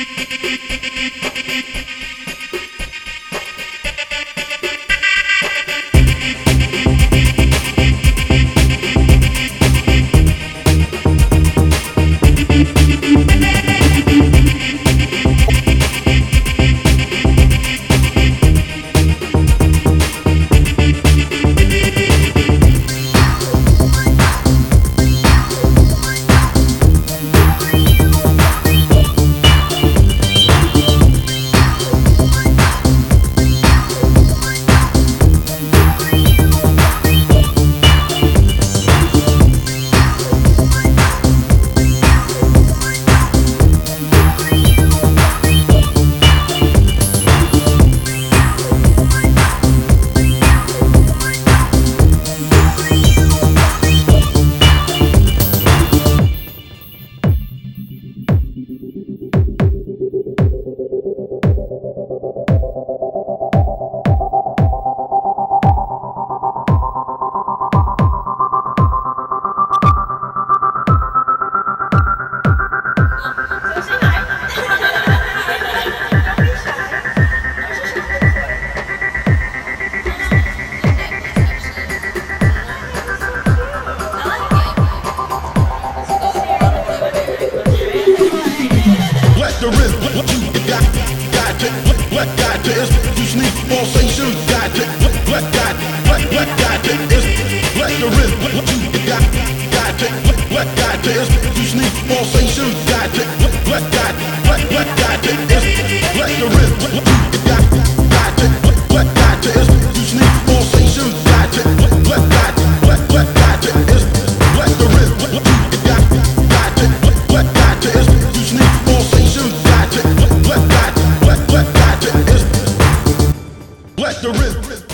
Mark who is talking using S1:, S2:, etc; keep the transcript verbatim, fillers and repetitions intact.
S1: The rhythm, what you got, got to, what got to is you sneak pulsation, got to, what got, what what got to is let the rhythm, what you got, got to, what got to is you sneak pulsation, got to, what got, what what got to is let the rhythm, what you got, got to, what got to is you sneak pulsation, got to, what got, what what got to is let the rhythm, what you got, got to, what got to is you sneak pulsation. What got, what, what got to is let the rhythm.